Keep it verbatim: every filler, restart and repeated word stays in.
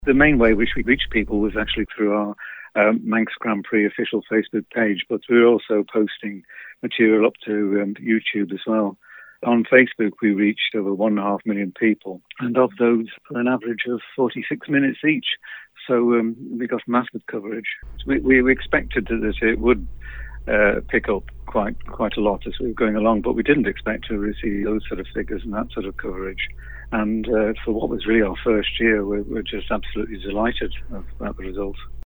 The main way which we reached people was actually through our um, Manx Grand Prix official Facebook page, but we were also posting material up to um, YouTube as well. On Facebook, we reached over one and a half million people, and of those, for an average of forty-six minutes each. So um, we got massive coverage. We, we expected that it would uh, pick up quite quite a lot as we were going along, but we didn't expect to receive those sort of figures and that sort of coverage. And uh, for what was really our first year, we're, we're just absolutely delighted about the results.